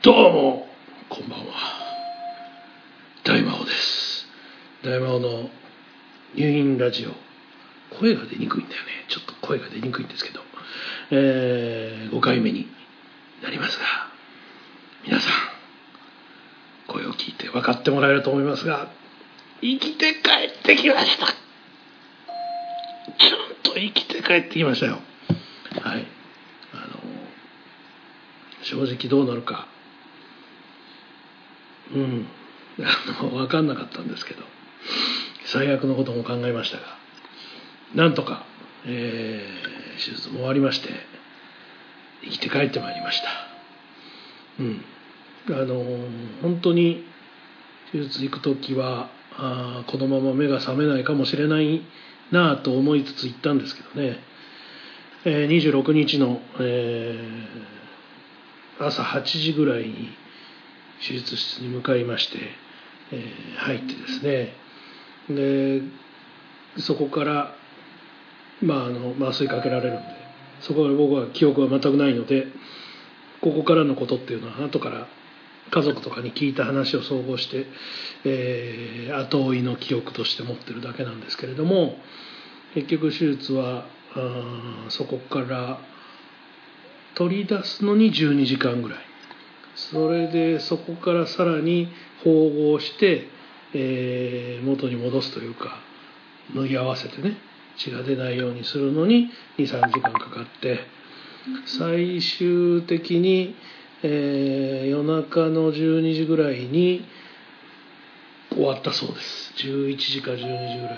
どうもこんばんは、大魔王です。大魔王の入院ラジオ、声が出にくいんだよね。ちょっと声が出にくいんですけど、5回目になりますが、皆さん声を聞いて分かってもらえると思いますが、生きて帰ってきました。ちゃんと生きて帰ってきましたよ。はい、正直どうなるか分かんなかったんですけど、最悪のことも考えましたが、なんとか、手術も終わりまして生きて帰ってまいりました。本当に手術行く時はこのまま目が覚めないかもしれないなと思いつつ行ったんですけどね、26日の、朝8時ぐらいに手術室に向かいまして、入ってですね、でそこから麻酔かけられるんで、そこから僕は記憶は全くないので、ここからのことっていうのは後から家族とかに聞いた話を総合して、後追いの記憶として持ってるだけなんですけれども、結局手術はそこから取り出すのに12時間ぐらい、それでそこからさらに縫合して、元に戻すというか、縫い合わせてね、血が出ないようにするのに 2,3 時間かかって、最終的に、夜中の12時ぐらいに終わったそうです。11時か12時ぐら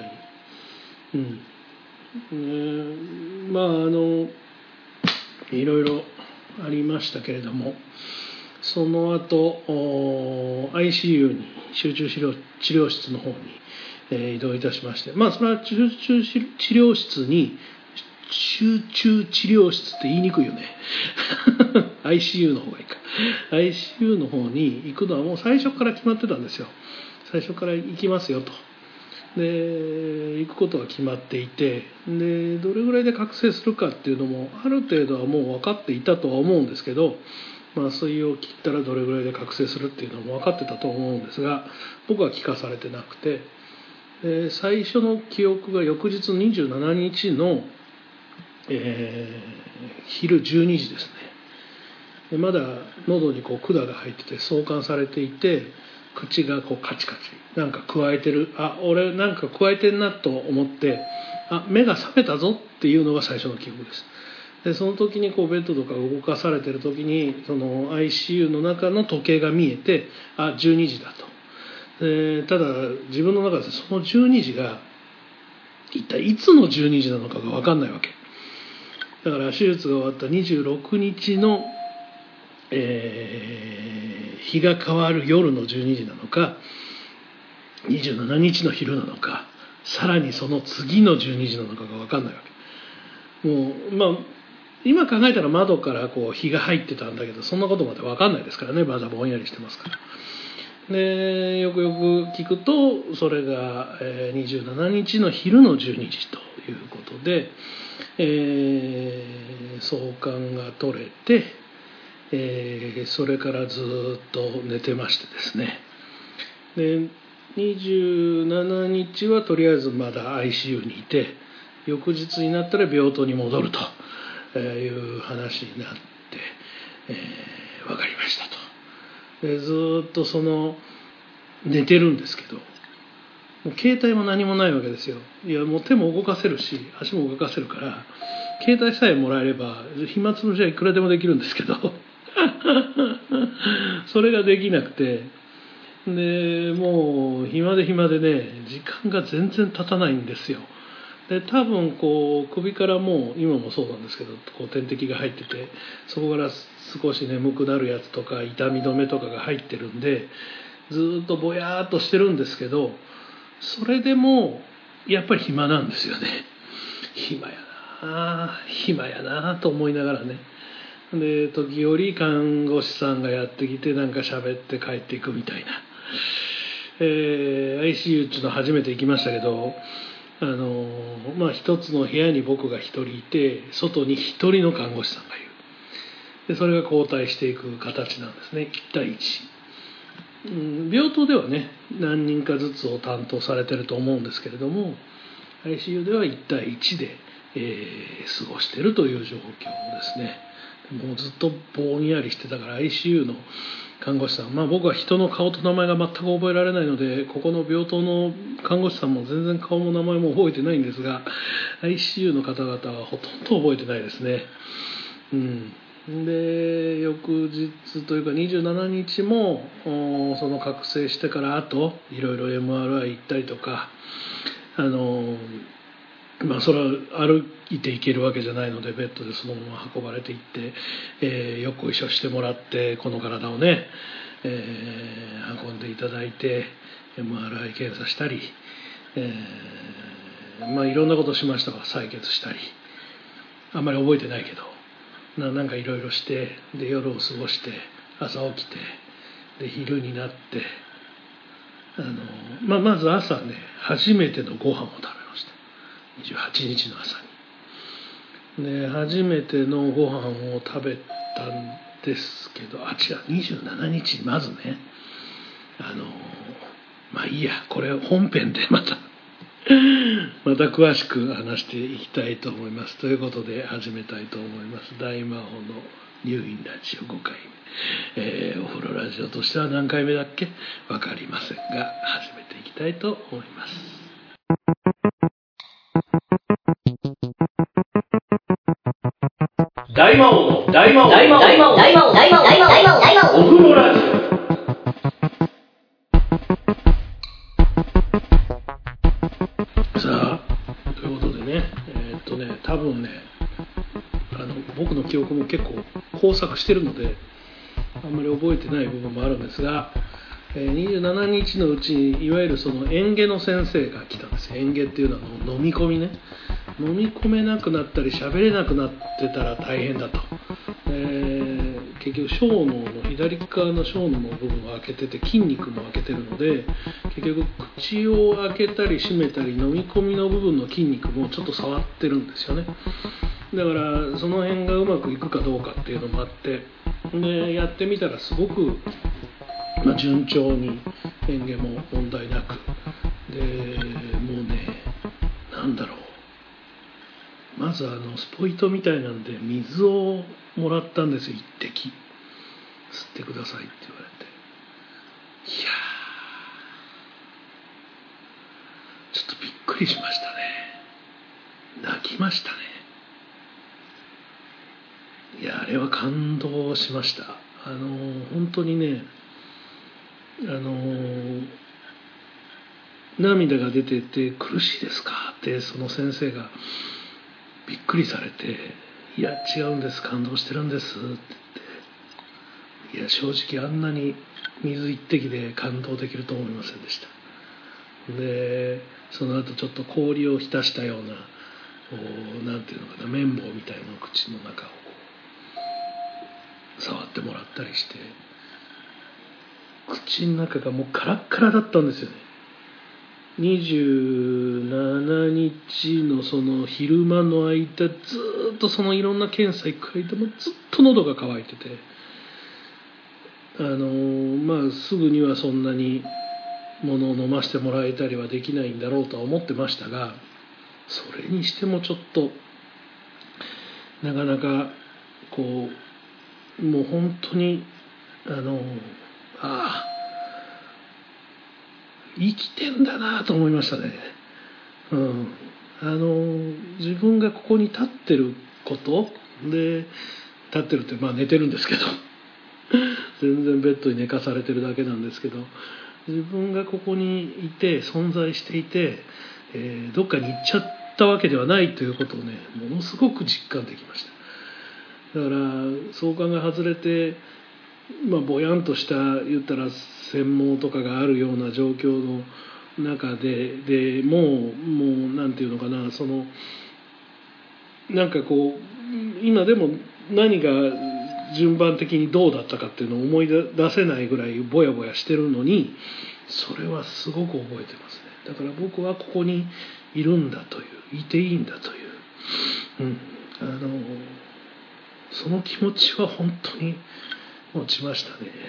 いに。いろいろありましたけれども、その後 ICU に集中治療室の方に、移動いたしまして、それは集中治療室って言いにくいよねICU の方がいいか。 ICU の方に行くのはもう最初から決まってたんですよ。最初から行きますよと。で行くことは決まっていて、でどれぐらいで覚醒するかっていうのもある程度はもう分かっていたとは思うんですけど、麻酔を切ったらどれぐらいで覚醒するっていうのも分かってたと思うんですが、僕は聞かされてなくて、で最初の記憶が翌日27日の、昼12時ですね。でまだ喉に管が入ってて送還されていて、口がカチカチなんか加えてる、俺なんか加えてんなと思って、目が覚めたぞっていうのが最初の記憶です。でその時にベッドとか動かされてる時に、その ICU の中の時計が見えて、12時だと。でただ自分の中でその12時が一体いつの12時なのかが分かんないわけだから、手術が終わった26日の、日が変わる夜の12時なのか、27日の昼なのか、さらにその次の12時なのかが分かんないわけ。もう今考えたら窓から日が入ってたんだけど、そんなことまで分かんないですからね。まだぼんやりしてますから。でよくよく聞くと、それが27日の昼の12時ということで、送還が取れて、それからずっと寝てましてですね。で27日はとりあえずまだ ICU にいて、翌日になったら病棟に戻るという話になって、分かりましたと。でずっと寝てるんですけど、もう携帯も何もないわけですよ。いや、もう手も動かせるし足も動かせるから、携帯さえもらえれば暇つぶしはいくらでもできるんですけどそれができなくて、でもう暇でね、時間が全然経たないんですよ。で多分首からもう今もそうなんですけど、点滴が入ってて、そこから少し眠くなるやつとか痛み止めとかが入ってるんで、ずっとぼやーっとしてるんですけど、それでもやっぱり暇なんですよね。暇やなと思いながらね。で時折看護師さんがやってきてなんか喋って帰っていくみたいな、ICU っていうのは初めて行きましたけど、一つの部屋に僕が一人いて、外に一人の看護師さんがいる。 でそれが交代していく形なんですね。1対1、病棟ではね何人かずつを担当されてると思うんですけれども、 ICU では1対1で、過ごしているという状況ですね。もうずっとぼんやりしてたから ICU の看護師さん、僕は人の顔と名前が全く覚えられないので、ここの病棟の看護師さんも全然顔も名前も覚えてないんですが、 ICU の方々はほとんど覚えてないですね。で翌日というか27日もその覚醒してからあといろいろ MRI 行ったりとか、それは歩いていけるわけじゃないのでベッドでそのまま運ばれていって、よくご一緒してもらってこの体をね、運んでいただいて MRI 検査したり、いろんなことしましたが、採血したり、あんまり覚えてないけどなんかいろいろして、で夜を過ごして朝起きて、で昼になって、まず朝ね初めてのご飯を食べました。28日の朝に。で初めてのご飯を食べたんですけど、27日にまずね、いいや、これ本編でまた詳しく話していきたいと思います。ということで始めたいと思います。大魔王の入院ラジオ5回目、お風呂ラジオとしては何回目だっけ分かりませんが始めていきたいと思います。大魔王のお風呂ラジオ。さあということでね、多分ね僕の記憶も結構交錯してるのであんまり覚えてない部分もあるんですが、27日のうちにいわゆるその嚥下の先生が来たんですよ。嚥下っていうのは飲み込みね、飲み込めなくなったり喋れなくなってたら大変だと、結局小脳の左側の小脳の部分を開けてて筋肉も開けてるので、結局口を開けたり閉めたり飲み込みの部分の筋肉もちょっと触ってるんですよね。だからその辺がうまくいくかどうかっていうのもあって、でやってみたらすごく、順調に嚥下も問題なくで、もうねまずスポイトみたいなんで水をもらったんですよ。一滴吸ってくださいって言われて、いやちょっとびっくりしましたね。泣きましたね。いやあれは感動しました。本当にね涙が出てて苦しいですかってその先生がびっくりされて、いや違うんです、感動してるんですって言って、いや正直あんなに水一滴で感動できると思いませんでした。でその後ちょっと氷を浸したようななんていうのかな、綿棒みたいなのを口の中を触ってもらったりして、口の中がもうカラッカラだったんですよね。27日のその昼間の間ずっとそのいろんな検査行く間もずっと喉が渇いてて、すぐにはそんなに物を飲ませてもらえたりはできないんだろうとは思ってましたが、それにしてもちょっとなかなかこうもう本当に生きてんだなと思いましたね。自分がここに立ってることで、立ってるって寝てるんですけど全然ベッドに寝かされてるだけなんですけど、自分がここにいて存在していて、どっかに行っちゃったわけではないということをねものすごく実感できました。だから相関が外れてぼやんとした言ったら専門とかがあるような状況の中でもうなんていうのかな、そのなんかこう今でも何が順番的にどうだったかっていうのを思い出せないぐらいぼやぼやしてるのに、それはすごく覚えてますね。だから僕はここにいるんだという、いていいんだという、 その気持ちは本当に持ちましたね。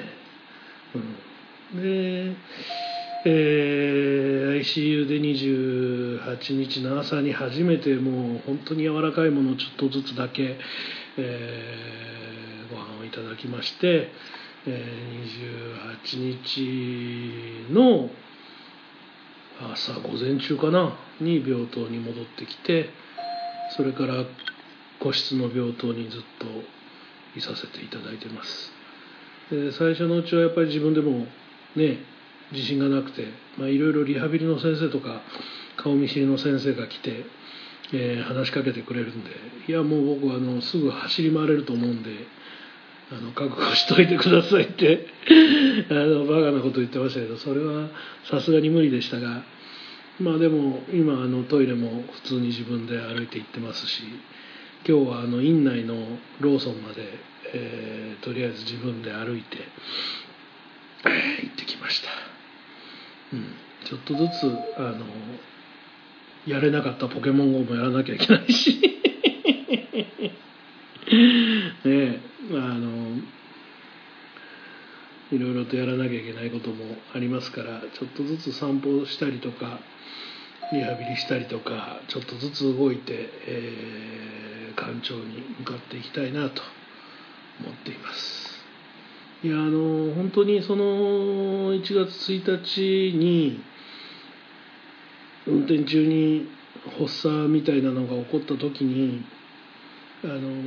で、ICU で28日の朝に初めてもう本当に柔らかいものをちょっとずつだけ、ご飯をいただきまして、28日の朝午前中かなに病棟に戻ってきて、それから個室の病棟にずっといさせていただいてます。で最初のうちはやっぱり自分でもね自信がなくて、いろいろリハビリの先生とか顔見知りの先生が来て、話しかけてくれるんで、いやもう僕はすぐ走り回れると思うんで覚悟しといてくださいってバカなこと言ってましたけど、それはさすがに無理でしたが、でも今トイレも普通に自分で歩いて行ってますし、今日は院内のローソンまで、とりあえず自分で歩いて、行ってきました。ちょっとずつやれなかったポケモン GO もやらなきゃいけないしね、いろいろとやらなきゃいけないこともありますから、ちょっとずつ散歩したりとかリハビリしたりとかちょっとずつ動いて、館長に向かっていきたいなと思っています。いや本当にその1月1日に運転中に発作みたいなのが起こった時にあ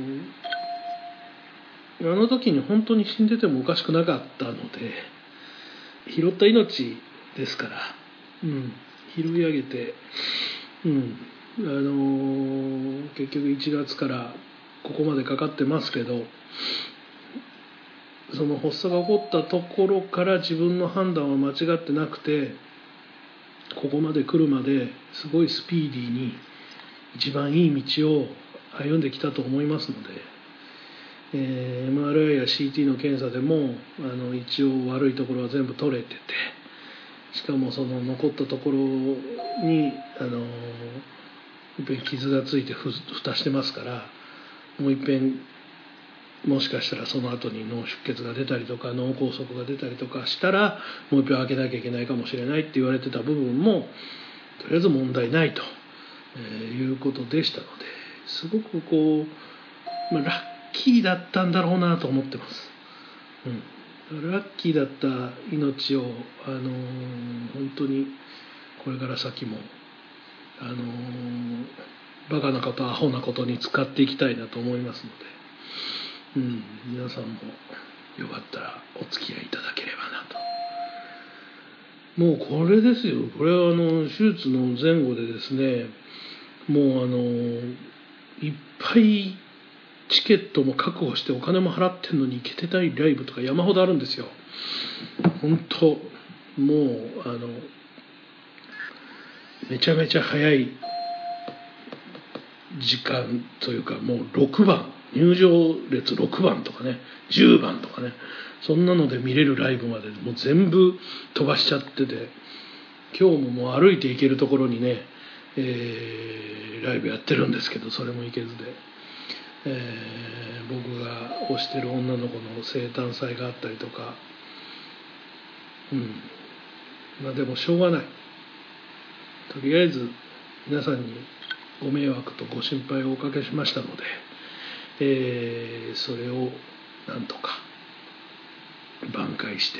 の時に本当に死んでてもおかしくなかったので、拾った命ですから、拾い上げて、結局1月からここまでかかってますけど、その発作が起こったところから自分の判断は間違ってなくて、ここまで来るまですごいスピーディーに一番いい道を歩んできたと思いますので、MRI や CT の検査でも一応悪いところは全部取れてて、しかもその残ったところにいっぺん傷がついて蓋してますから、もういっぺんもしかしたらその後に脳出血が出たりとか脳梗塞が出たりとかしたらもう一遍開けなきゃいけないかもしれないって言われてた部分もとりあえず問題ないと、いうことでしたので、すごくラッキーだったんだろうなと思ってます。ラッキーだった命を本当にこれから先もバカなことアホなことに使っていきたいなと思いますので、皆さんもよかったらお付き合いいただければなと。もうこれですよ、これは手術の前後でですね、もういっぱいチケットも確保してお金も払ってんのに行けてないライブとか山ほどあるんですよ。本当もうめちゃめちゃ早い時間というか、もう6番入場列6番とかね10番とかね、そんなので見れるライブまでもう全部飛ばしちゃってて、今日ももう歩いて行けるところにね、ライブやってるんですけど、それも行けずで、僕が推してる女の子の生誕祭があったりとか、でもしょうがない、とりあえず皆さんにご迷惑とご心配をおかけしましたので、それをなんとか挽回して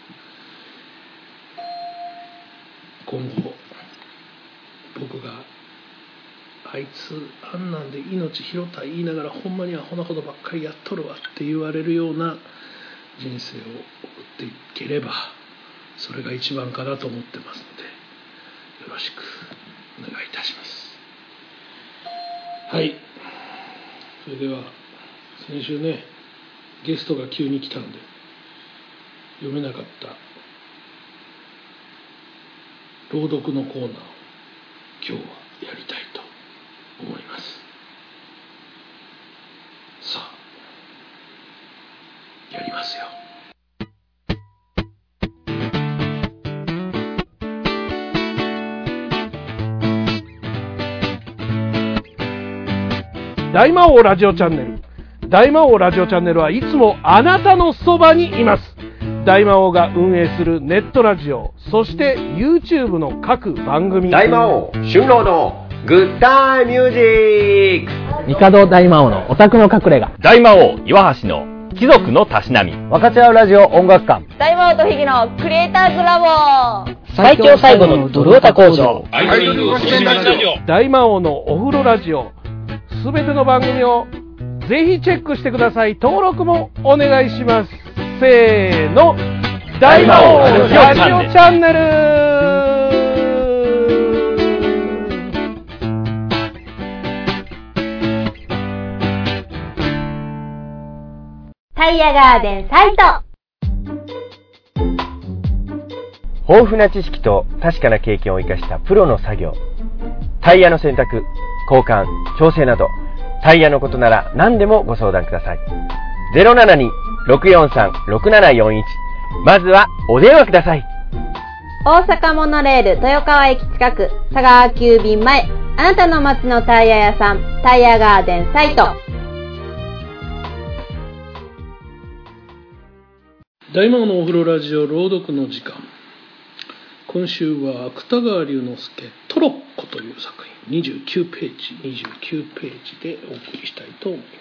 今後僕があいつあんなんで命拾った言いながらほんまにアホなことばっかりやっとるわって言われるような人生を送っていければそれが一番かなと思ってますので、よろしくお願いいたします。はい、それでは先週ねゲストが急に来たんで読めなかった朗読のコーナーを今日はやりたいと思います。さあやりますよ。大魔王ラジオチャンネル大魔王ラジオチャンネルはいつもあなたのそばにいます。大魔王が運営するネットラジオ、そして YouTube の各番組、 大魔王春郎のグッタイミュージック、 帝大魔王のオタクの隠れ家、 大魔王岩橋の貴族のたしなみ、 分かち合うラジオ音楽館、 大魔王とヒゲのクリエイターズラボ、 最強最後のドルオタ工場、 大魔王のお風呂ラジオ、すべての番組をぜひチェックしてください。登録もお願いします。せーの、大魔王ラジオチャンネル。 タイヤガーデンサイト。 豊富な知識と確かな経験を生かしたプロの作業、タイヤの選択、交換、調整などタイヤのことなら何でもご相談ください。 072-643-6741、 まずはお電話ください。 大阪モノレール豊川駅近く、佐川急便前、あなたの街のタイヤ屋さん、タイヤガーデンサイト。 大魔王のお風呂ラジオ朗読の時間。今週は芥川龍之介トロッコという作品、29ページでお送りしたいと思います。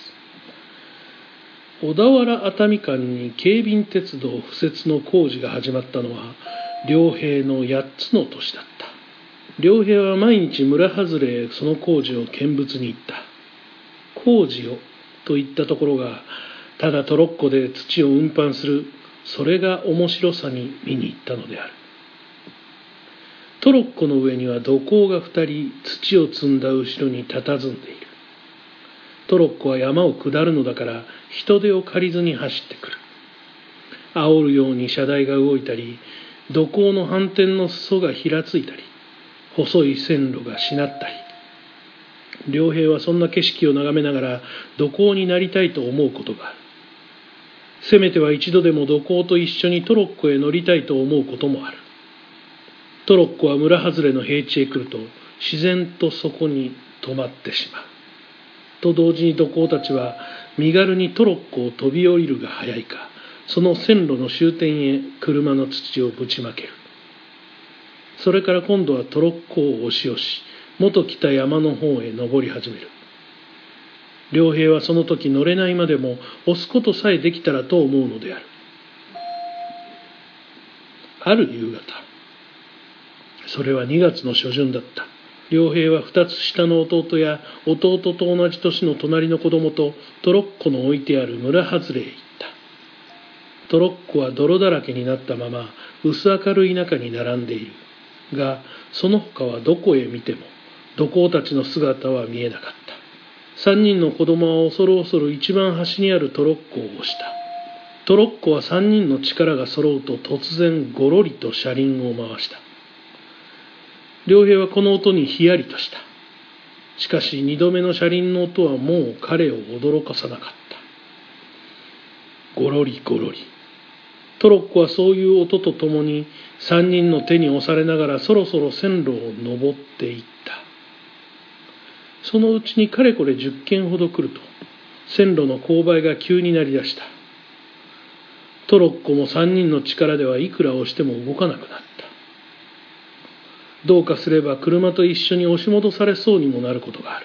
小田原熱海間に京浜鉄道敷設の工事が始まったのは良平の8つの年だった。良平は毎日村外れへその工事を見物に行った。工事をと言ったところがただトロッコで土を運搬する、それが面白さに見に行ったのである。トロッコの上には土工が2人土を積んだ後ろに佇んでいる。トロッコは山を下るのだから人手を借りずに走ってくる。煽るように車台が動いたり、土工の反転の裾がひらついたり、細い線路がしなったり。良平はそんな景色を眺めながら土工になりたいと思うことがある。せめては一度でも土工と一緒にトロッコへ乗りたいと思うこともある。トロッコは村外れの平地へ来ると自然とそこに止まってしまう。と同時に土工たちは身軽にトロッコを飛び降りるが早いか、その線路の終点へ車の土をぶちまける。それから今度はトロッコを押し押し、元来た山の方へ登り始める。良平はその時乗れないまでも押すことさえできたらと思うのである。ある夕方、それは2月の初旬だった。良平は2つ下の弟や弟と同じ年の隣の子供とトロッコの置いてある村外れへ行った。トロッコは泥だらけになったまま薄明るい中に並んでいるが、その他はどこへ見ても土工たちの姿は見えなかった。3人の子供は恐る恐る一番端にあるトロッコを押した。トロッコは3人の力が揃うと突然ごろりと車輪を回した。良平はこの音にヒヤリとした。しかし2度目の車輪の音はもう彼を驚かさなかった。ごろりごろり。トロッコはそういう音とともに3人の手に押されながらそろそろ線路を登っていった。そのうちにかれこれ10軒ほど来ると線路の勾配が急になりだした。トロッコも3人の力ではいくら押しても動かなくなった。どうかすれば車と一緒に押し戻されそうにもなることがある。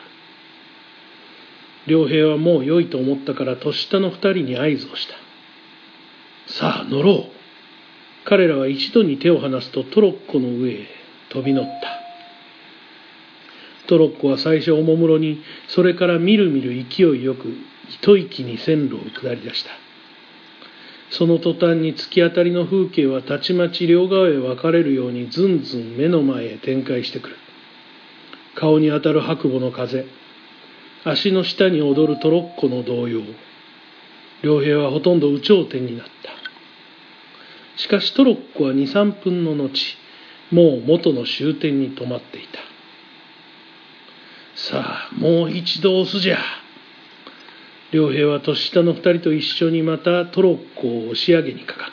良平はもう良いと思ったから年下の2人に合図をした。さあ乗ろう。彼らは一度に手を離すとトロッコの上へ飛び乗った。トロッコは最初おもむろに、それからみるみる勢いよく一息に線路を下り出した。その途端に突き当たりの風景はたちまち両側へ分かれるようにずんずん目の前へ展開してくる。顔に当たる白母の風、足の下に踊るトロッコの動揺。良平はほとんど有頂天になった。しかしトロッコは 2,3 分の後、もう元の終点に止まっていた。さあもう一度押すじゃ。良平は年下の2人と一緒にまたトロッコを押し上げにかかった。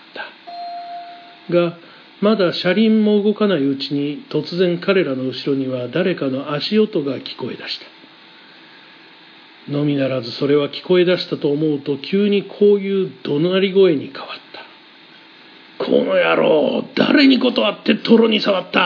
がまだ車輪も動かないうちに突然彼らの後ろには誰かの足音が聞こえ出した。 のみならずそれは聞こえ出したと思うと急にこういう怒鳴り声に変わった。この野郎、誰に断って泥に触った。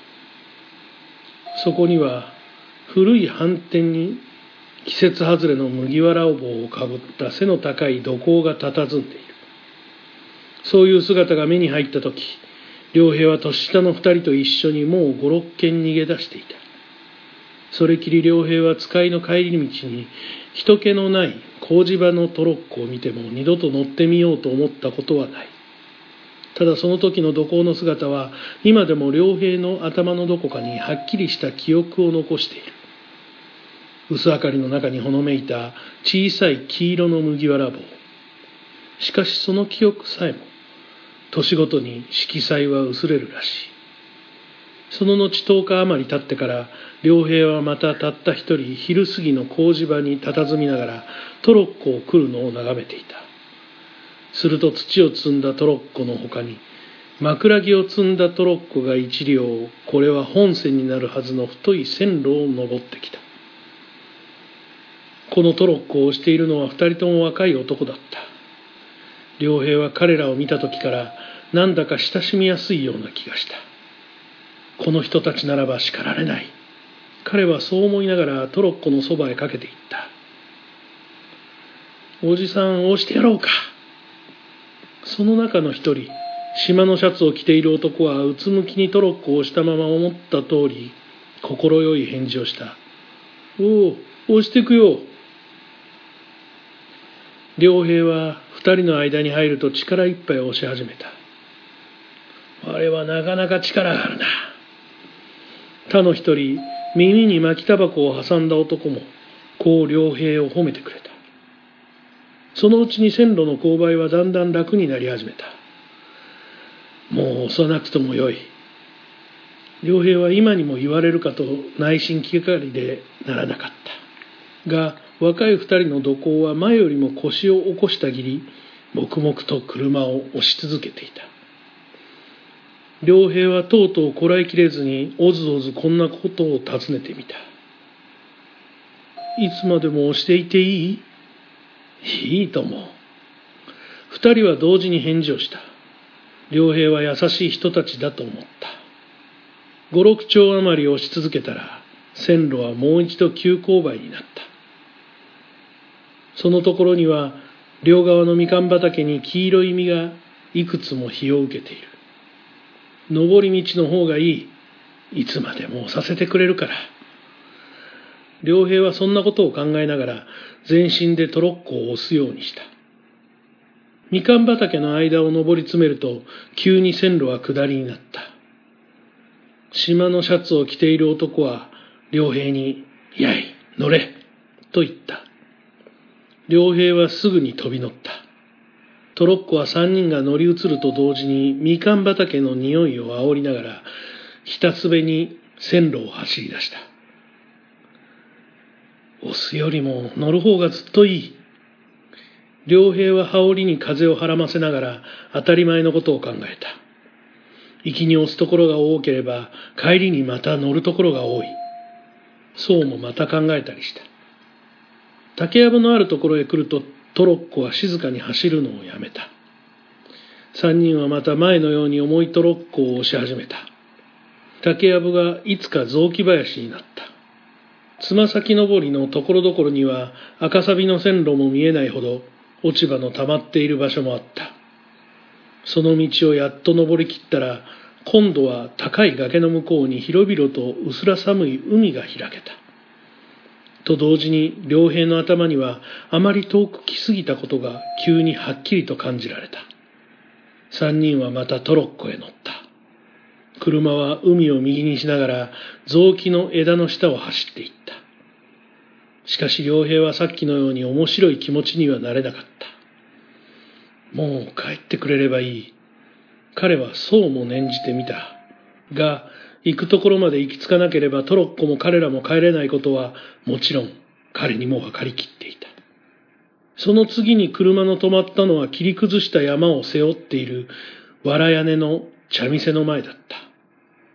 そこには古い斑点に季節外れの麦わら帽をかぶった背の高い土工が佇んでいる。そういう姿が目に入ったとき、良平は年下の二人と一緒にもう5、6軒逃げ出していた。それきり良平は使いの帰り道に人気のない工事場のトロッコを見ても二度と乗ってみようと思ったことはない。ただその時の土工の姿は今でも良平の頭のどこかにはっきりした記憶を残している。薄明かりの中にほのめいた小さい黄色の麦わら帽。しかしその記憶さえも年ごとに色彩は薄れるらしい。その後10日余り経ってから良平はまたたった一人昼過ぎの工事場に佇みながらトロッコを来るのを眺めていた。すると土を積んだトロッコの他に枕木を積んだトロッコが一両、これは本線になるはずの太い線路を登ってきた。このトロッコを押しているのは二人とも若い男だった。良平は彼らを見た時からなんだか親しみやすいような気がした。この人たちならば叱られない。彼はそう思いながらトロッコのそばへかけていった。おじさん、押してやろうか。その中の一人、島のシャツを着ている男はうつむきにトロッコを押したまま思った通り快い返事をした。おお、押してくよ。良平は二人の間に入ると力いっぱい押し始めた。あれはなかなか力があるな。他の一人、耳に巻きタバコを挟んだ男もこう良平を褒めてくれた。そのうちに線路の勾配はだんだん楽になり始めた。もう押さなくともよい。良平は今にも言われるかと内心気がかりでならなかった。が若い二人の土工は前よりも腰を起こしたぎり黙々と車を押し続けていた。良平はとうとうこらえきれずにおずおずこんなことを尋ねてみた。いつまでも押していていい？いいとも。二人は同時に返事をした。良平は優しい人たちだと思った。5、6丁余り押し続けたら線路はもう一度急勾配になった。そのところには両側のみかん畑に黄色い実がいくつも日を受けている。上り道の方がいい。いつまでも押させてくれるから。良平はそんなことを考えながら全身でトロッコを押すようにした。みかん畑の間を上り詰めると急に線路は下りになった。島のシャツを着ている男は良平に「やい、乗れ」と言った。良平はすぐに飛び乗った。トロッコは三人が乗り移ると同時にみかん畑の匂いを煽りながらひたすべに線路を走り出した。押すよりも乗る方がずっといい。良平は羽織に風をはらませながら当たり前のことを考えた。行きに押すところが多ければ帰りにまた乗るところが多い。そうもまた考えたりした。竹やぶのあるところへ来るとトロッコは静かに走るのをやめた。三人はまた前のように重いトロッコを押し始めた。竹やぶがいつか雑木林になった。つま先登りのところどころには赤錆の線路も見えないほど落ち葉の溜まっている場所もあった。その道をやっと登りきったら今度は高い崖の向こうに広々と薄ら寒い海が開けた。と同時に良平の頭にはあまり遠く来すぎたことが急にはっきりと感じられた。三人はまたトロッコへ乗った。車は海を右にしながら雑木の枝の下を走っていった。しかし良平はさっきのように面白い気持ちにはなれなかった。もう帰ってくれればいい。彼はそうも念じてみた。が、行くところまで行き着かなければトロッコも彼らも帰れないことはもちろん彼にも分かりきっていた。その次に車の止まったのは切り崩した山を背負っている藁屋根の茶店の前だった。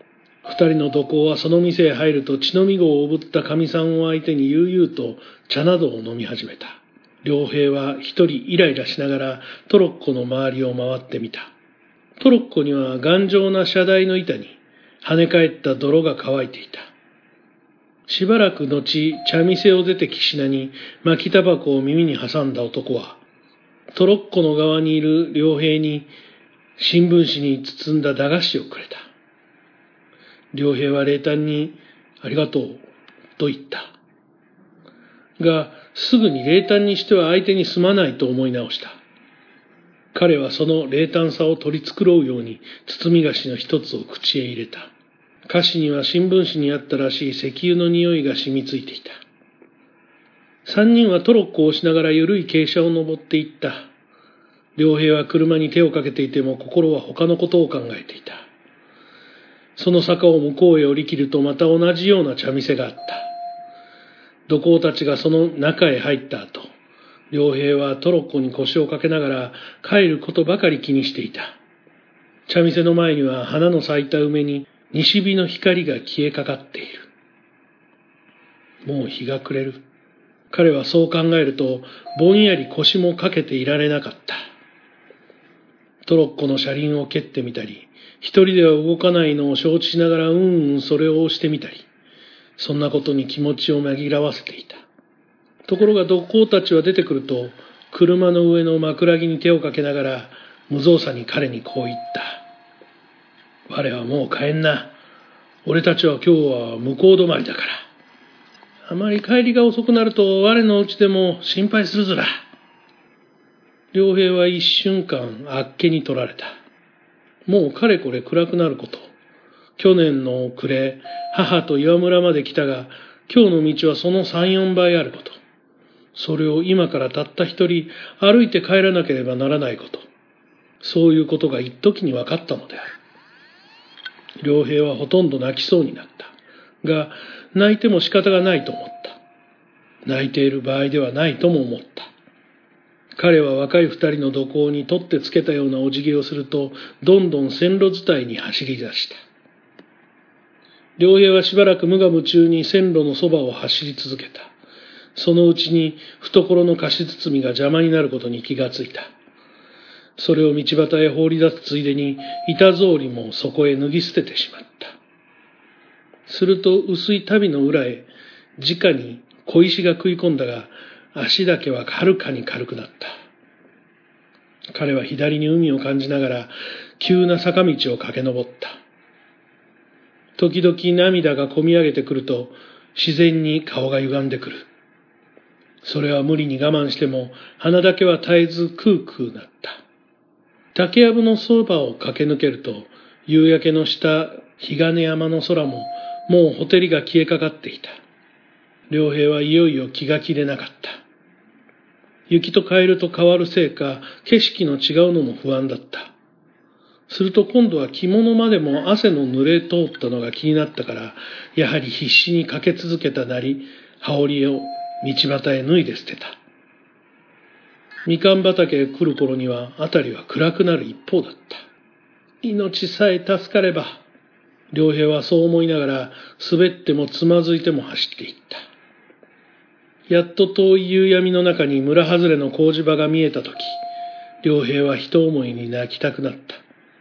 二人の土工はその店へ入ると血のみ子をおぶったかみさんを相手に悠々と茶などを飲み始めた。良平は一人イライラしながらトロッコの周りを回ってみた。トロッコには頑丈な車台の板に跳ね返った泥が乾いていた。しばらく後、茶店を出てきしなに巻きタバコを耳に挟んだ男は、トロッコの側にいる良平に新聞紙に包んだ駄菓子をくれた。良平は冷淡にありがとうと言った。が、すぐに冷淡にしては相手にすまないと思い直した。彼はその冷淡さを取り繕うように包み菓子の一つを口へ入れた。菓子には新聞紙にあったらしい石油の匂いが染みついていた。三人はトロッコを押しながら緩い傾斜を登っていった。良平は車に手をかけていても心は他のことを考えていた。その坂を向こうへ降り切るとまた同じような茶店があった。土工たちがその中へ入った後、良平はトロッコに腰をかけながら帰ることばかり気にしていた。茶店の前には花の咲いた梅に西日の光が消えかかっている。もう日が暮れる。彼はそう考えるとぼんやり腰もかけていられなかった。トロッコの車輪を蹴ってみたり、一人では動かないのを承知しながらそれを押してみたり、そんなことに気持ちを紛らわせていた。ところが土工たちは出てくると、車の上の枕木に手をかけながら無造作に彼にこう言った。我はもう帰んな。俺たちは今日は向こう止まりだから。あまり帰りが遅くなると我のうちでも心配するずら。良平は一瞬間あっけに取られた。もうかれこれ暗くなること。去年の暮れ、母と岩村まで来たが、今日の道はその3、4倍あること。それを今からたった一人歩いて帰らなければならないこと。そういうことが一時に分かったのである。良平はほとんど泣きそうになった。が、泣いても仕方がないと思った。泣いている場合ではないとも思った。彼は若い二人の土工に取ってつけたようなお辞儀をすると、どんどん線路伝いに走り出した。良平はしばらく無我夢中に線路のそばを走り続けた。そのうちに懐の菓子包みが邪魔になることに気がついた。それを道端へ放り出すついでに板草履もそこへ脱ぎ捨ててしまった。すると薄い足袋の裏へ直に小石が食い込んだが、足だけははるかに軽くなった。彼は左に海を感じながら急な坂道を駆け上った。時々涙がこみ上げてくると自然に顔が歪んでくる。それは無理に我慢しても鼻だけは絶えずクークーなった。竹やぶのそばを駆け抜けると夕焼けの下日金山の空ももうほてりが消えかかっていた。良平はいよいよ気が気でなかった。雪とカエルと変わるせいか景色の違うのも不安だった。すると今度は着物までも汗の濡れ通ったのが気になったから、やはり必死にかけ続けたなり、羽織を道端へ脱いで捨てた。みかん畑へ来る頃には辺りは暗くなる一方だった。命さえ助かれば、良平はそう思いながら滑ってもつまずいても走っていった。やっと遠い夕闇の中に村外れの工事場が見えたとき、良平は一思いに泣きたくなった。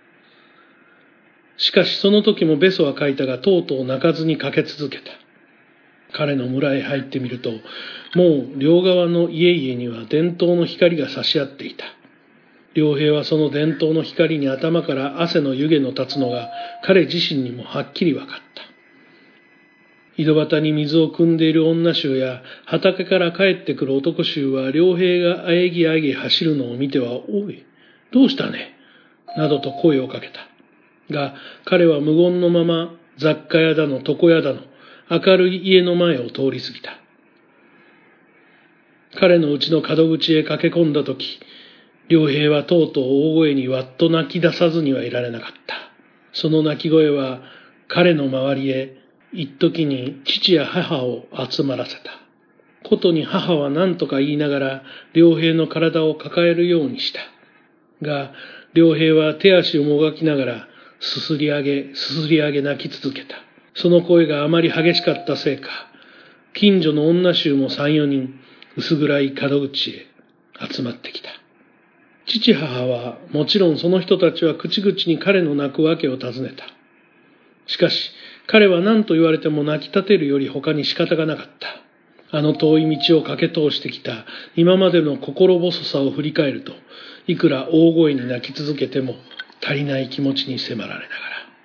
しかしその時もべそはかいたがとうとう泣かずに駆け続けた。彼の村へ入ってみると、もう両側の家々には電灯の光が差し合っていた。良平はその電灯の光に頭から汗の湯気の立つのが彼自身にもはっきり分かった。井戸端に水を汲んでいる女衆や畑から帰ってくる男衆は良平があえぎあえぎ走るのを見ては、おい、どうしたねなどと声をかけた。が、彼は無言のまま雑貨屋だの床屋だの明るい家の前を通り過ぎた。彼の家の角口へ駆け込んだとき、良平はとうとう大声にわっと泣き出さずにはいられなかった。その泣き声は彼の周りへ一時に父や母を集まらせた。ことに母は何とか言いながら良平の体を抱えるようにした。が、良平は手足をもがきながらすすり上げ泣き続けた。その声があまり激しかったせいか、近所の女衆も3、4人、薄暗い門口へ集まってきた。父母はもちろんその人たちは口々に彼の泣くわけを尋ねた。しかし彼は何と言われても泣き立てるより他に仕方がなかった。あの遠い道を駆け通してきた今までの心細さを振り返ると、いくら大声に泣き続けても足りない気持ちに迫られながら。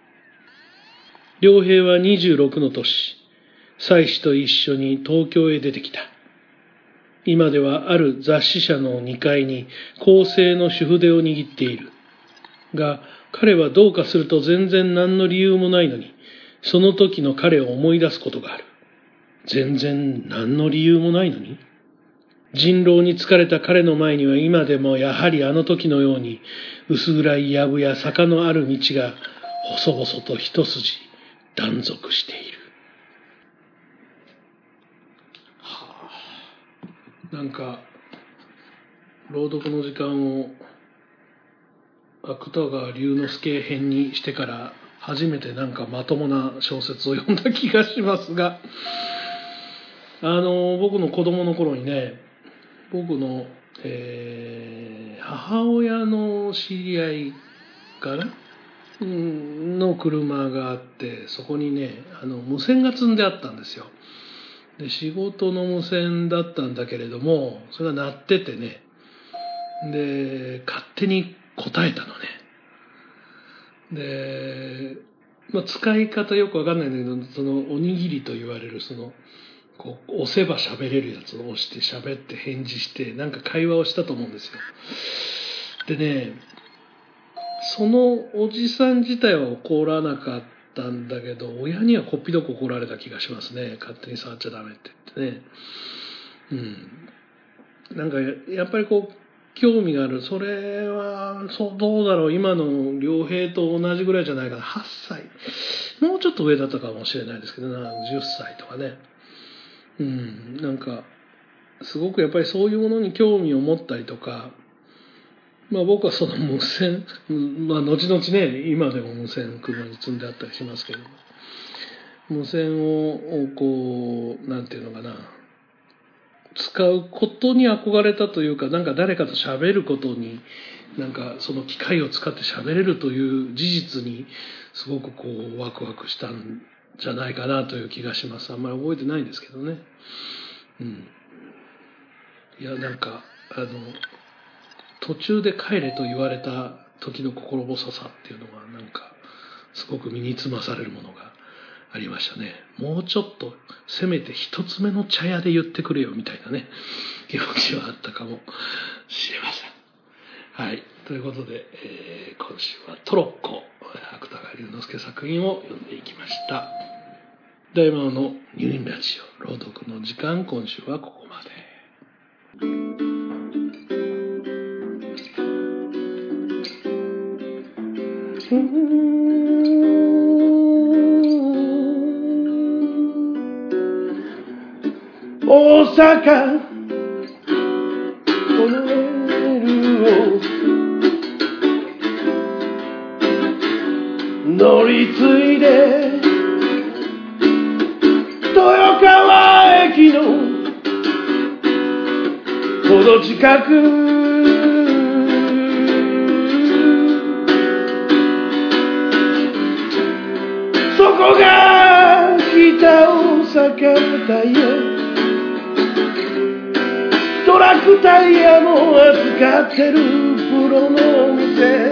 良平は26の年、妻子と一緒に東京へ出てきた。今ではある雑誌社の2階に構成の主筆を握っている。が、彼はどうかすると全然何の理由もないのに、その時の彼を思い出すことがある。全然何の理由もないのに。人狼に疲れた彼の前には今でもやはりあの時のように薄暗い藪や坂のある道が細々と一筋断続している。なんか朗読の時間を芥川龍之介編にしてから初めてなんかまともな小説を読んだ気がしますが、僕の子供の頃にね、僕の、母親の知り合いかなの車があって、そこにね無線が積んであったんですよ。で仕事の無線だったんだけれども、それが鳴っててね、で勝手に答えたのね。で、使い方よくわかんないんだけど、そのおにぎりと言われるそのこう押せば喋れるやつを押して喋って返事してなんか会話をしたと思うんですよ。でね、そのおじさん自体は怒らなかったんだけど、親にはこっぴどく怒られた気がしますね。勝手に触っちゃダメって言ってね。なんかやっぱりこう興味がある。それはどうだろう、今の良平と同じぐらいじゃないかな。8歳もうちょっと上だったかもしれないですけどな、10歳とかね。なんかすごくやっぱりそういうものに興味を持ったりとか、僕はその無線、後々ね、今でも無線車に積んであったりしますけれども、無線をこうなんていうのかな、使うことに憧れたというか、なんか誰かと喋ることに、なんかその機械を使って喋れるという事実にすごくこうワクワクしたんじゃないかなという気がします。あんまり覚えてないんですけどね。いや、なんか途中で帰れと言われた時の心細さっていうのはなんかすごく身につまされるものがありましたね。もうちょっとせめて一つ目の茶屋で言ってくれよみたいなね気持ちはあったかもしれません。はい、ということで、今週はトロッコ、芥川龍之介作品を読んでいきました。大魔王の入院ラジオ朗読の時間、今週はここまで。大阪モノレールを乗り継いで豊川駅のほど近く、そこが北大阪タイヤ、トラックタイヤも扱ってるプロのお店。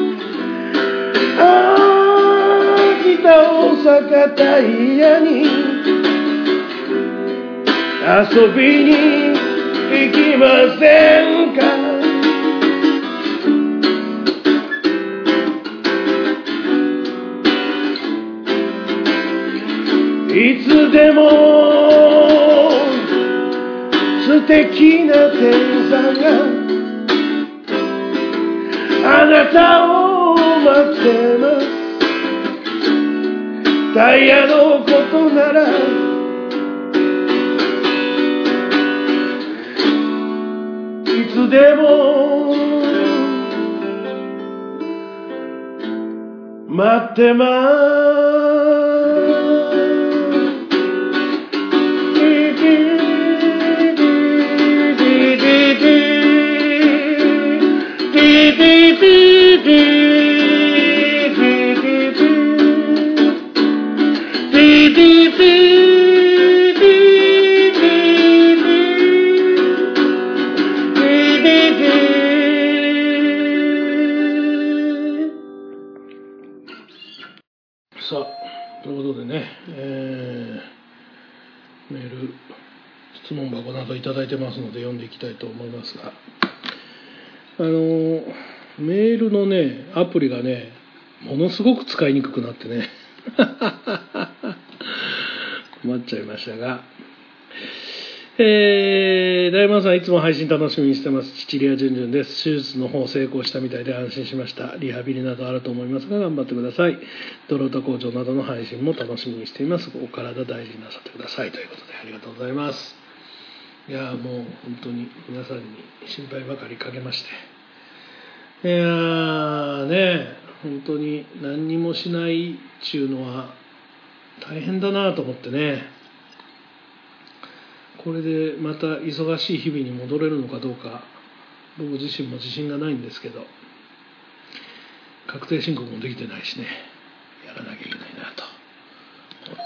北大阪タイヤに遊びに行きませんか。いつでも素敵な店さんがあなたを待ってます。タイヤのことならいつでも待ってまさあ、ということでね、メール、質問箱などいただいてますので読んでいきたいと思いますが、メールのね、アプリがね、ものすごく使いにくくなってね困っちゃいましたが、大門さん、いつも配信楽しみにしてます。シチリアジュンジュンです。手術の方成功したみたいで安心しました。リハビリなどあると思いますが頑張ってください。ドロータ工場などの配信も楽しみにしています。お体大事になさってくださいということでありがとうございます。いやもう本当に皆さんに心配ばかりかけまして、いやね、本当に何にもしないっていうのは大変だなと思ってね。これでまた忙しい日々に戻れるのかどうか僕自身も自信がないんですけど、確定申告もできてないしね、やらなきゃいけないなと思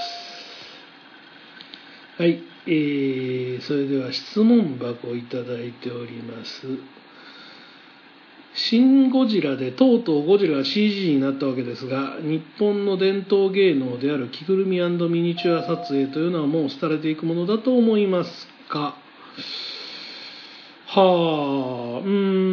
っております。はい、それでは質問箱をいただいております。シン・ゴジラでとうとうゴジラが CG になったわけですが、日本の伝統芸能である着ぐるみ&ミニチュア撮影というのはもう廃れていくものだと思いますか。どう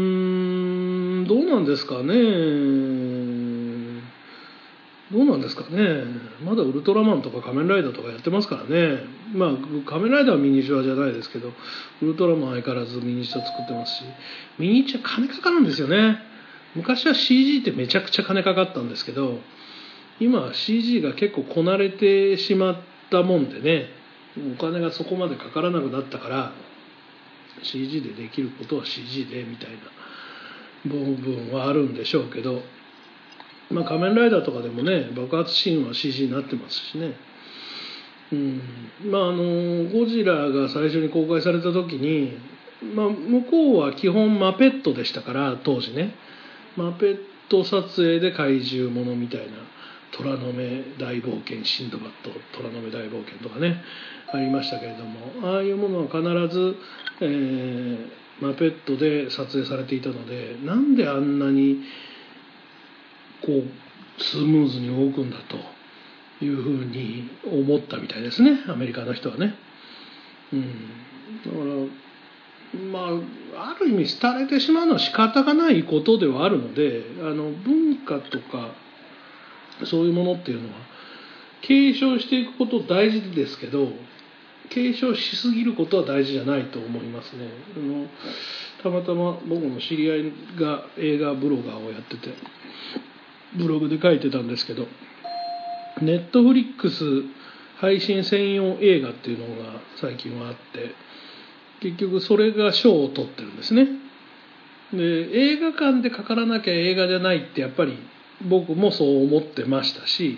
なんですかね。どうなんですかね。まだウルトラマンとか仮面ライダーとかやってますからね。まあ仮面ライダーはミニチュアじゃないですけど、ウルトラマンは相変わらずミニチュア作ってますし、ミニチュア金かかるんですよね。昔は CG ってめちゃくちゃ金かかったんですけど、今は CG が結構こなれてしまったもんでね、お金がそこまでかからなくなったから CG でできることは CG でみたいな部分はあるんでしょうけど、まあ、仮面ライダーとかでもね、爆発シーンは CG になってますしね。まあゴジラが最初に公開された時に、まあ、向こうは基本マペットでしたから、当時ねマペット撮影で怪獣ものみたいな、虎の目大冒険、シンドバッド虎の目大冒険とかねありましたけれども、ああいうものは必ず、マペットで撮影されていたので、なんであんなにこうスムーズに動くんだというふうに思ったみたいですね、アメリカの人はね。だからまあある意味廃れてしまうのは仕方がないことではあるので、文化とかそういうものっていうのは継承していくこと大事ですけど、継承しすぎることは大事じゃないと思いますね。たまたま僕の知り合いが映画ブロガーをやってて、ブログで書いてたんですけど、ネットフリックス配信専用映画っていうのが最近はあって、結局それが賞を取ってるんですね。で、映画館でかからなきゃ映画じゃないってやっぱり僕もそう思ってましたし、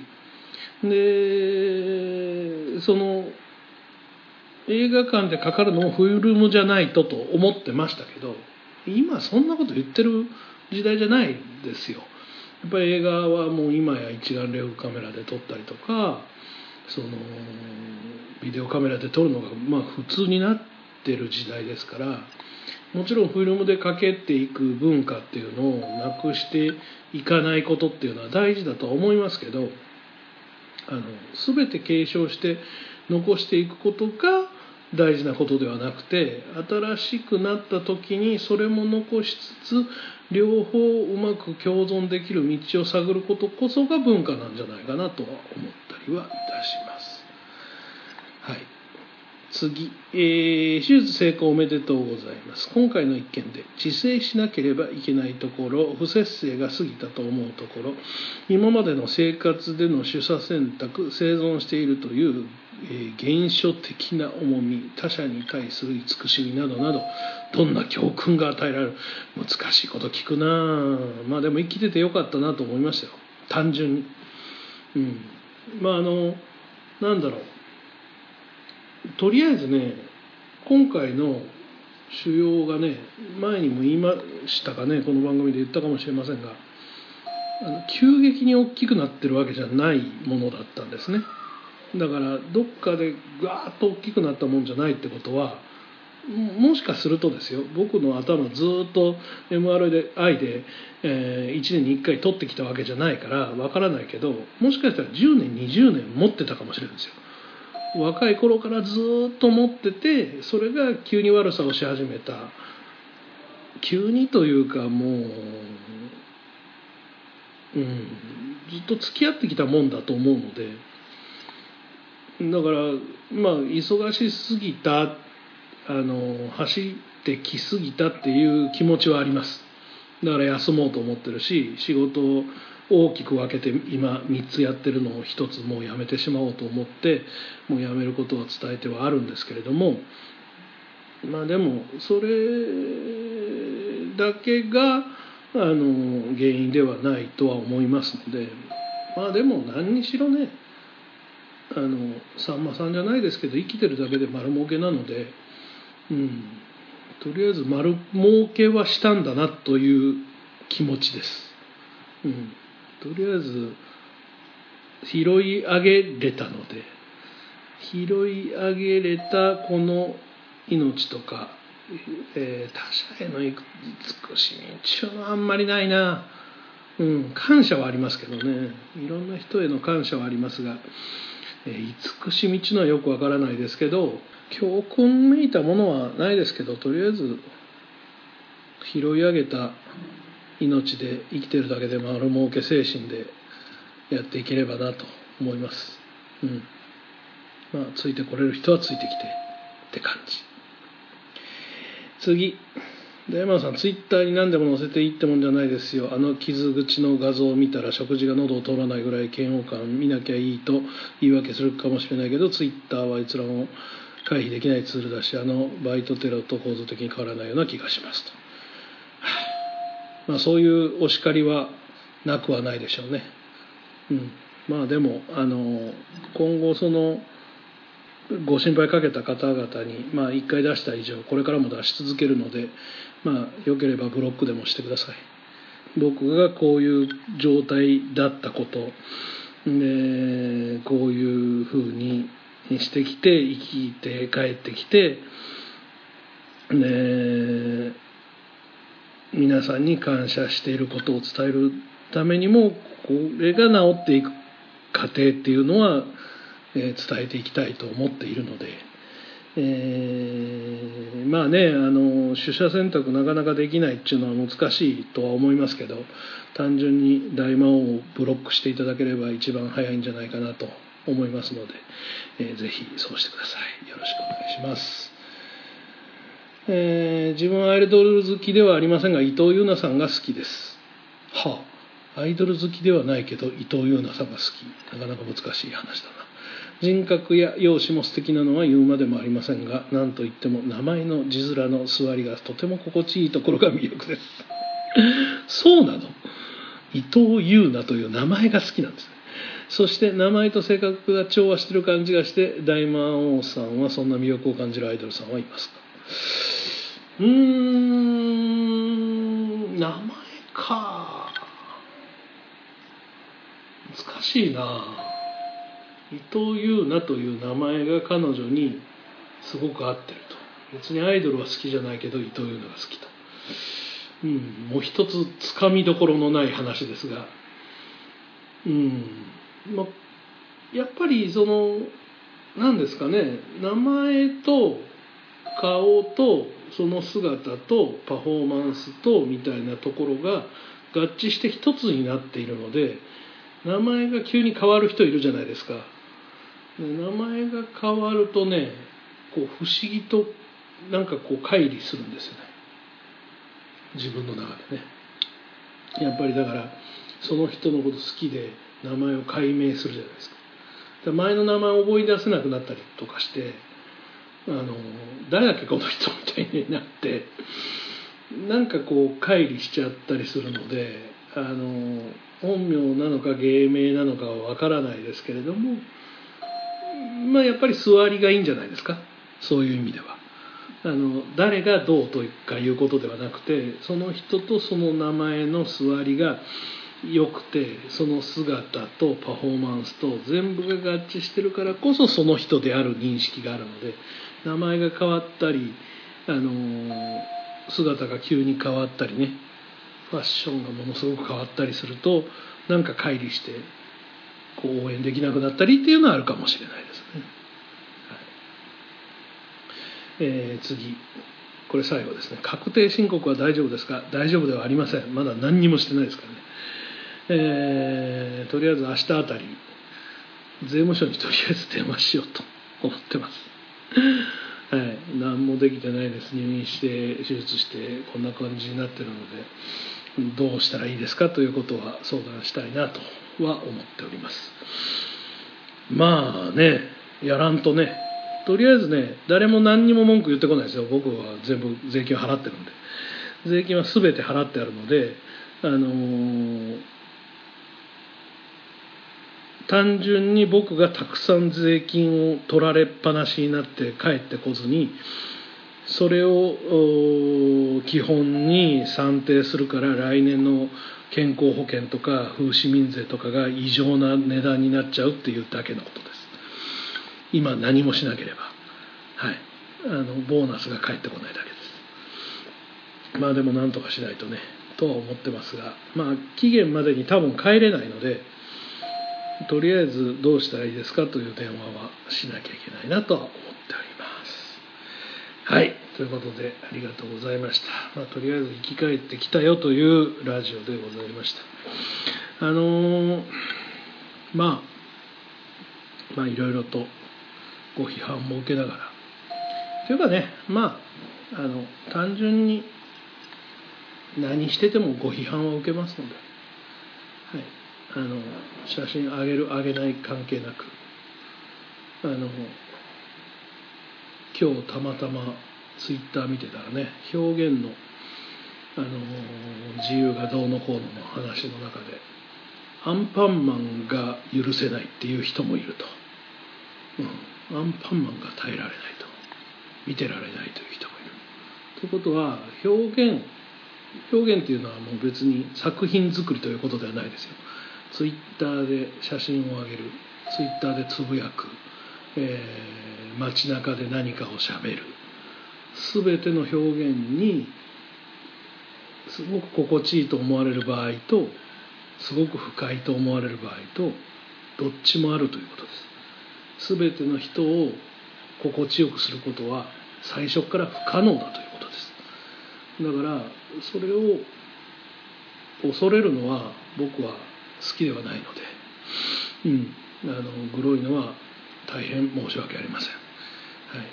でその映画館でかかるのもフィルムじゃないと思ってましたけど、今そんなこと言ってる時代じゃないですよ。やっぱり映画はもう今や一眼レフカメラで撮ったりとか、そのビデオカメラで撮るのがまあ普通になってる時代ですから、もちろんフィルムでかけていく文化っていうのをなくしていかないことっていうのは大事だとは思いますけど、全て継承して残していくことが大事なことではなくて、新しくなった時にそれも残しつつ両方うまく共存できる道を探ることこそが文化なんじゃないかなとは思ったりはいたします。はい、次、手術成功おめでとうございます。今回の一件で自制しなければいけないところ、不節制が過ぎたと思うところ、今までの生活での取捨選択、生存しているという原初的な重み、他者に対する慈しみなどなど、どんな教訓が与えられる。難しいこと聞くな。まあでも生きててよかったなと思いましたよ。 単純に。なんだろう、とりあえずね、今回の主要がね、前にも言いましたかね、この番組で言ったかもしれませんが、急激に大きくなってるわけじゃないものだったんですね。だからどっかでガーッと大きくなったもんじゃないってことは、もしかするとですよ、僕の頭ずっと MRI で、1年に1回取ってきたわけじゃないからわからないけど、もしかしたら10年20年持ってたかもしれないんですよ。若い頃からずっと持ってて、それが急に悪さをし始めた。急にというかもう、ずっと付き合ってきたもんだと思うので、だから忙しすぎた、走ってきすぎたっていう気持ちはあります。だから休もうと思ってるし、仕事を大きく分けて今3つやってるのを1つもうやめてしまおうと思って、もうやめることは伝えてはあるんですけれども、でもそれだけが原因ではないとは思いますので、でも何にしろね、さんまさんじゃないですけど、生きてるだけで丸儲けなので、とりあえず丸儲けはしたんだなという気持ちです。とりあえず拾い上げれたので、拾い上げれたこの命とか、他者への慈しみっていうのはあんまりないな。感謝はありますけどね、いろんな人への感謝はありますが、慈しみっていうのはよくわからないですけど、教訓めいたものはないですけど、とりあえず拾い上げた命で生きてるだけで丸儲け精神でやっていければなと思います。ついてこれる人はついてきてって感じ。次、大山さん、ツイッターに何でも載せていいってもんじゃないですよ。傷口の画像を見たら食事が喉を通らないぐらい嫌悪感、見なきゃいいと言い訳するかもしれないけど、ツイッターはいつらも回避できないツールだし、バイトテロと構造的に変わらないような気がしますと。そういうお叱りはなくはないでしょうね。でも今後ご心配かけた方々に1回出した以上これからも出し続けるので、よければブロックでもしてください。僕がこういう状態だったことで、こういうふうにしてきて生きて帰ってきて、皆さんに感謝していることを伝えるためにも、これが治っていく過程っていうのは伝えていきたいと思っているので、取捨選択なかなかできないっていうのは難しいとは思いますけど、単純に大魔王をブロックしていただければ一番早いんじゃないかなと思いますので、ぜひそうしてください。よろしくお願いします。自分はアイドル好きではありませんが、伊藤優奈さんが好きです。アイドル好きではないけど伊藤優奈さんが好き、なかなか難しい話だな。人格や容姿も素敵なのは言うまでもありませんが、何といっても名前の字面の座りがとても心地いいところが魅力です。そうなの？伊藤優奈という名前が好きなんですね。そして名前と性格が調和している感じがして、大魔王さんはそんな魅力を感じるアイドルさんはいますか？名前か、難しいな。伊藤優奈という名前が彼女にすごく合ってると。別にアイドルは好きじゃないけど伊藤優奈が好きと。もう一つつかみどころのない話ですが、やっぱり何ですかね、名前と顔とその姿とパフォーマンスとみたいなところが合致して一つになっているので、名前が急に変わる人いるじゃないですか。名前が変わるとね、不思議と乖離するんですよね、自分の中でね。やっぱりだからその人のこと好きで名前を改名するじゃないですか。前の名前を覚え出せなくなったりとかして、誰だっけこの人みたいになって、乖離しちゃったりするので、 本名なのか芸名なのかはわからないですけれども、やっぱり座りがいいんじゃないですか。そういう意味では誰がどうとかいうことではなくて、その人とその名前の座りが良くて、その姿とパフォーマンスと全部が合致してるからこそその人である認識があるので、名前が変わったり姿が急に変わったりね、ファッションがものすごく変わったりすると、なんか乖離して応援できなくなったりっていうのはあるかもしれないですね。次、これ最後ですね。確定申告は大丈夫ですか？大丈夫ではありません。まだ何にもしてないですからね。とりあえず明日あたり税務署にとりあえず電話しようと思ってます。はい、何もできてないです。入院して手術してこんな感じになってるので、どうしたらいいですかということは相談したいなとは思っております。やらんとね、とりあえずね、誰も何にも文句言ってこないですよ。僕は全部税金を払ってるんで、税金は全て払ってあるので、単純に僕がたくさん税金を取られっぱなしになって帰ってこずに、それを基本に算定するから来年の健康保険とか風刺民税とかが異常な値段になっちゃうっていうだけのことです。今何もしなければ、はい、ボーナスが返ってこないだけです。でもなんとかしないとねとは思ってますが、期限までに多分帰れないので、とりあえずどうしたらいいですかという電話はしなきゃいけないなとは思っております。はい、ということでありがとうございました。とりあえず生き返ってきたよというラジオでございました。いろいろとご批判も受けながらというかね、単純に何しててもご批判は受けますので、はい、写真上げる上げない関係なく、今日たまたまツイッター見てたらね、表現の、自由がどうのこうのの話の中でアンパンマンが許せないっていう人もいると、アンパンマンが耐えられないと、見てられないという人もいるということは、表現っていうのはもう別に作品作りということではないですよ。ツイッターで写真を上げる、ツイッターでつぶやく、街中で何かをしゃべる、全ての表現にすごく心地いいと思われる場合と、すごく不快と思われる場合と、どっちもあるということです。全ての人を心地よくすることは最初から不可能だということです。だからそれを恐れるのは僕は好きではないので、グロいのは大変申し訳ありません。はい、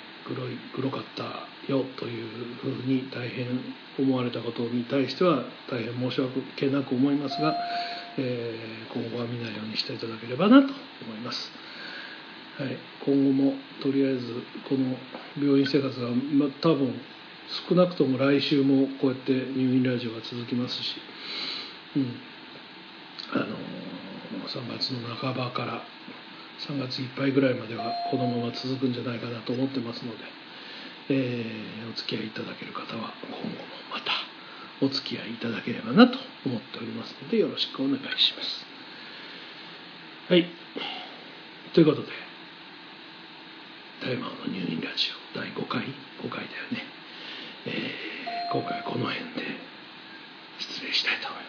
グロかったよというふうに大変思われたことに対しては大変申し訳なく思いますが、今後は見ないようにしていただければなと思います。はい、今後もとりあえずこの病院生活が、多分少なくとも来週もこうやって入院ラジオが続きますし、3月の半ばから3月いっぱいぐらいまではこのまま続くんじゃないかなと思ってますので、お付き合いいただける方は今後もまたお付き合いいただければなと思っておりますので、よろしくお願いします。はい、ということで大魔王の入院ラジオ第5回だよね。今回はこの辺で失礼したいと思います。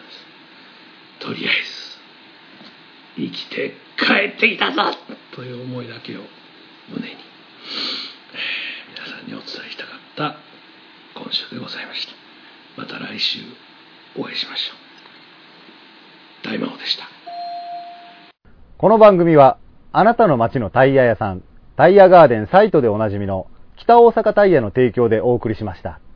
とりあえず生きて帰ってきたぞという思いだけを胸に、皆さんにお伝えしたかった今週でございました。また来週お会いしましょう。大魔王でした。 この番組はあなたの街のタイヤ屋さん、タイヤガーデンサイトでおなじみの北大阪タイヤの提供でお送りしました。